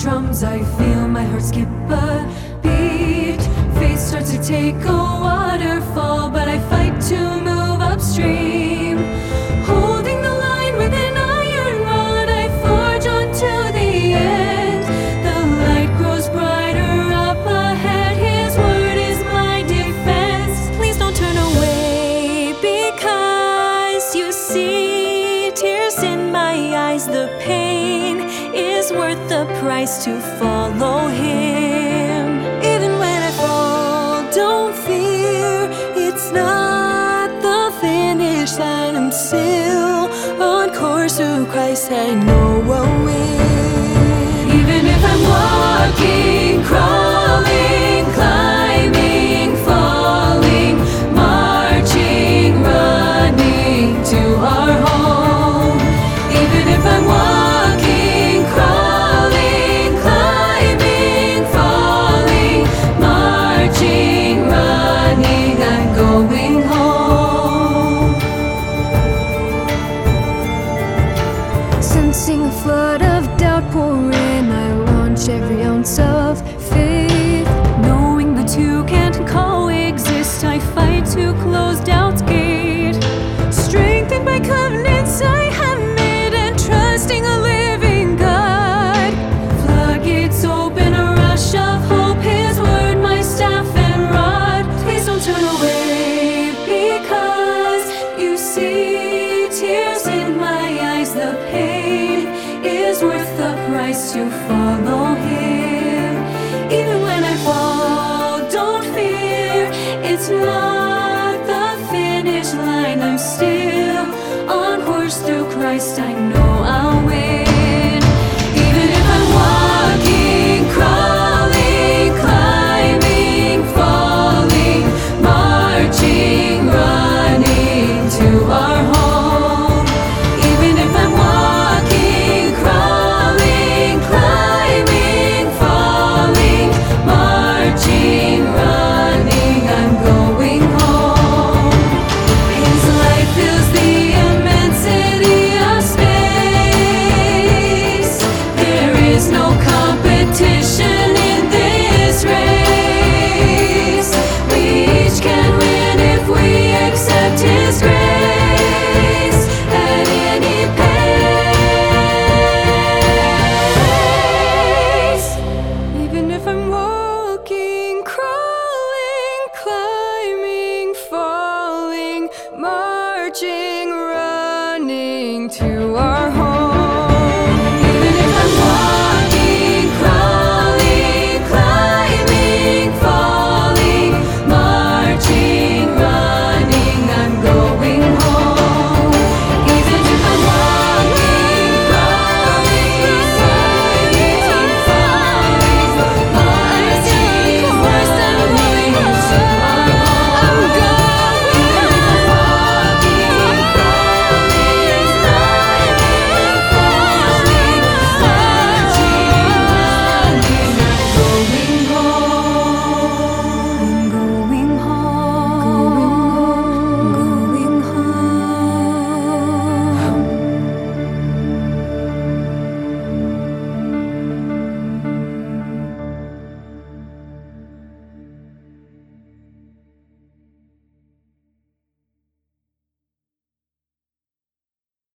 drums, I feel my heart skip a beat. Faith starts to take a waterfall, but I fight to move upstream. Holding the line with an iron rod, I forge on to the end. The light grows brighter up ahead, His word is my defense. Please don't turn away, because you see tears in my eyes. The pain is worth the price to follow Him. Even when I fall, don't fear, it's not the finish line. I'm still on course through Christ, I know I'll win. Even if I'm walking, crawling, climbing, falling, marching, running to our home. Even if I'm walking, crawling, climbing, falling, marching, running, I'm going home. Sensing a flood of doubt pour in, I launch every ounce of faith. Knowing the two can't coexist, I fight to close doubt's gate. Strengthened by covenants I have made, and trusting a living God. Floodgates open, a rush of hope, His word my staff and rod. Please don't turn away, because you see tears in my eyes. The pain is worth the price to follow Him. Even when I fall, don't fear, it's not the finish line. I'm still on course through Christ, I know